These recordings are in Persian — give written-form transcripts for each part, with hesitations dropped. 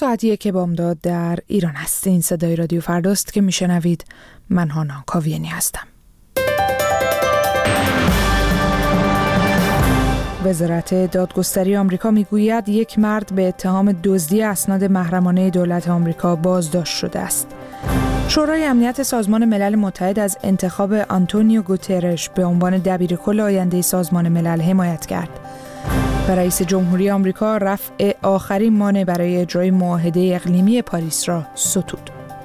ساعت 1 بامداد در ایران است. این صدای رادیو فرداست که میشنوید. من هانا کاویانی هستم. وزارت دادگستری آمریکا میگوید یک مرد به اتهام دزدی اسناد محرمانه دولت آمریکا بازداشت شده است. شورای امنیت سازمان ملل متحد از انتخاب آنتونیو گوترش به عنوان دبیرکل آینده سازمان ملل حمایت کرد. و رئیس جمهوری آمریکا رفع آخرین مانع برای اجرای معاهده اقلیمی پاریس را ستود.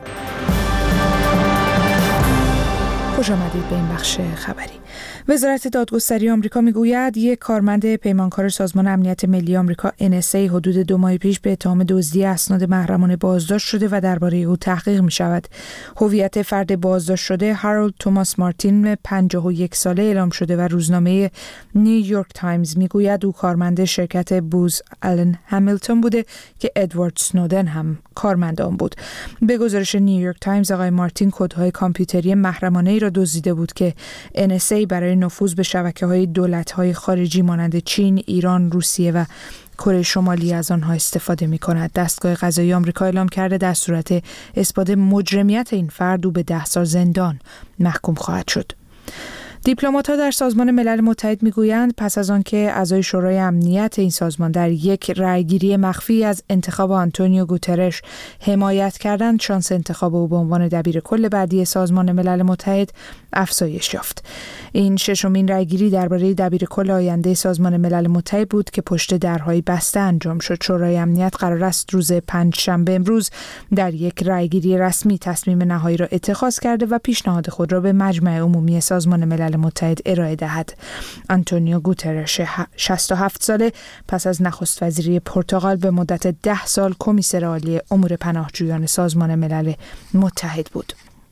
خوش آمدید به این بخش خبری. وزارت دادگستری آمریکا میگوید یک کارمند پیمانکار سازمان امنیت ملی آمریکا NSA حدود 2 ماه پیش به اتهام دزدی اسناد محرمانه بازداشت شده و درباره او تحقیق می شود. هویت فرد بازداشت شده هارولد توماس مارتین 51 ساله اعلام شده و روزنامه نیویورک تایمز میگوید او کارمند شرکت بوز آلن همیلتون بوده که ادوارد سنودن هم کارمند آن بود. به گزارش نیویورک تایمز آقای مارتین کدهای کامپیوتری محرمانه ای را دزدیده بود که NSA برای نفوذ به شبکه‌های دولت‌های خارجی مانند چین، ایران، روسیه و کره شمالی از آنها استفاده می‌کند. دستگاه قضایی آمریکا اعلام کرده در صورت اثبات مجرمیت این فرد او به 10 سال زندان محکوم خواهد شد. دیپلمات‌ها در سازمان ملل متحد میگویند پس از آنکه اعضای شورای امنیت این سازمان در یک رأیگیری مخفی از انتخاب آنتونیو گوترش حمایت کردند، شانس انتخاب او به عنوان دبیرکل بعدی سازمان ملل متحد افزایش یافت. این ششمین رأیگیری درباره دبیرکل آینده سازمان ملل متحد بود که پشت درهای بسته انجام شد. شورای امنیت قرار است روز پنجشنبه امروز در یک رأیگیری رسمی تصمیم نهایی را اتخاذ کرده و پیشنهاد خود را به مجمع عمومی سازمان ملل متحد ارائه دهد. آنتونیو گوترش 67 ساله پس از نخست وزیری پرتغال به مدت 10 سال کمیسر عالی امور پناهجویان سازمان ملل متحد بود.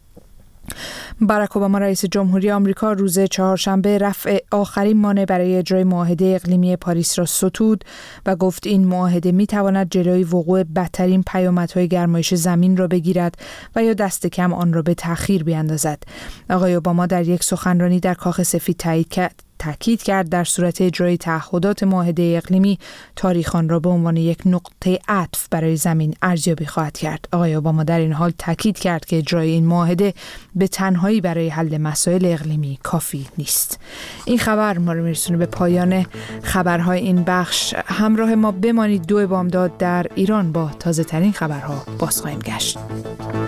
باراک اوباما رئیس جمهوری آمریکا روز چهارشنبه رفع آخرین مانع برای اجرای معاهده اقلیمی پاریس را ستود و گفت این معاهده می‌تواند جلوی وقوع بدترین پیامدهای گرمایش زمین را بگیرد و یا دست کم آن را به تأخیر بیاندازد. آقای اوباما در یک سخنرانی در کاخ سفید تأکید کرد در صورت اجرای تعهدات معاهده اقلیمی تاریخ آن را به عنوان یک نقطه عطف برای زمین ارزیابی خواهد کرد. آقای اوباما در این حال تأکید کرد که اجرای این معاهده به تنهایی برای حل مسائل اقلیمی کافی نیست. این خبر ما رو میرسونه به پایان خبرهای این بخش. همراه ما بمانید. 2 بامداد در ایران با تازه ترین خبرها باز خواهیم گشت.